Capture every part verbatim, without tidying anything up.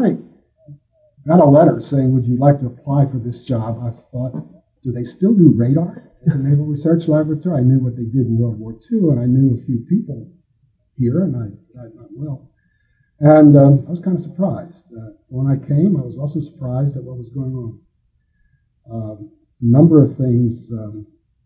I got a letter saying, would you like to apply for this job, I thought, do they still do radar at the Naval Research Laboratory? I knew what they did in World War Two, and I knew a few people here, and I got not well. And um, I was kind of surprised. Uh, when I came, I was also surprised at what was going on. Um, a number of things um,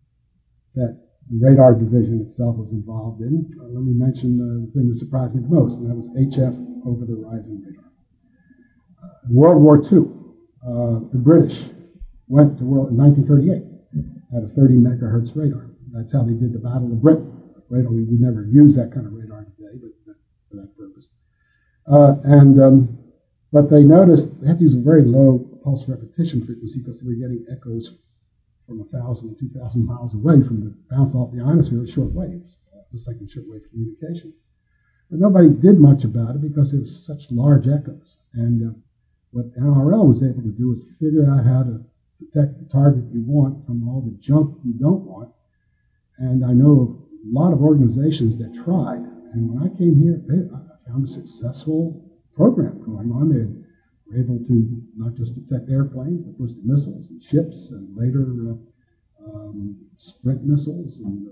that the radar division itself was involved in. Uh, let me mention uh, the thing that surprised me the most, and that was H F over-the-horizon radar. Uh, in World War Two, uh, the British went to world in nineteen thirty-eight, had a thirty megahertz radar. That's how they did the Battle of Britain. Radar, we would never use that kind of radar today, but for that purpose. Uh, and um, but they noticed they had to use a very low pulse repetition frequency because they were getting echoes from a thousand, two thousand miles away from the bounce off the ionosphere with short waves, uh, just like in shortwave communication. But nobody did much about it because it was such large echoes. And uh, what N R L was able to do is figure out how to detect the target you want from all the junk you don't want. And I know of a lot of organizations that tried. And when I came here, they, I found a successful program going on. They were able to not just detect airplanes, but ballistic missiles and ships, and later uh, um, sprint missiles, and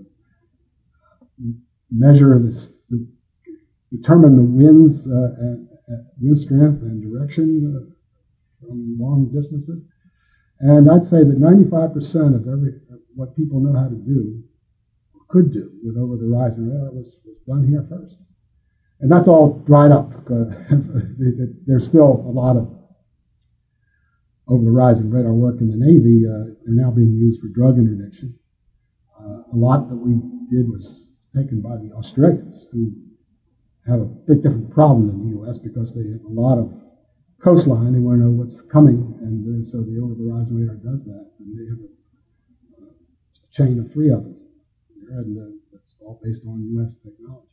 uh, measure this, the, determine the winds, uh, and, and wind strength and direction uh, from long distances. And I'd say that ninety-five percent of every of what people know how to do, or could do, with over-the-horizon radar was, was done here first. And that's all dried up. There's still a lot of over-the-horizon radar work in the Navy. Uh, they're now being used for drug interdiction. Uh, a lot that we did was taken by the Australians, who have a big different problem than the U S because they have a lot of coastline. They want to know what's coming, and uh, so the over-the-horizon radar does that. And they have a, a chain of three of them, and uh, that's all based on U S technology.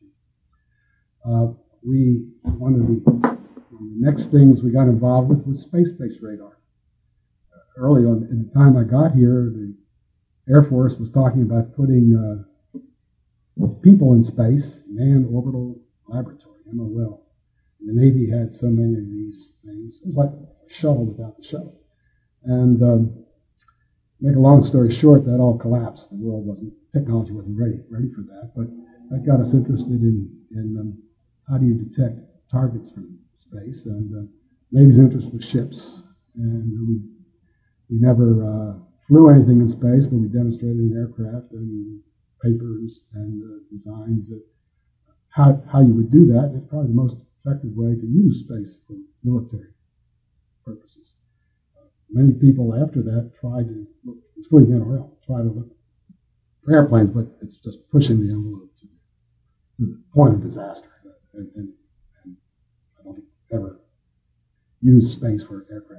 Uh, we one of the, one of the next things we got involved with was space-based radar. Uh, early on, in the time I got here, the Air Force was talking about putting uh, people in space, manned orbital laboratory, M O L. The Navy had so many of these things. It was like a shuttle without the shuttle. And um, make a long story short, that all collapsed. The world wasn't, technology wasn't ready ready for that. But that got us interested in, in um, how do you detect targets from space. And uh, Navy's interest was ships. And we we never uh, flew anything in space, but we demonstrated in aircraft and papers and uh, designs that how how you would do that. It's probably the most effective way to use space for military purposes. Uh, many people after that tried to look, including N R L, try to look for airplanes, but it's just pushing the envelope to, to the point of disaster. And, and, and I don't think ever use space for aircraft.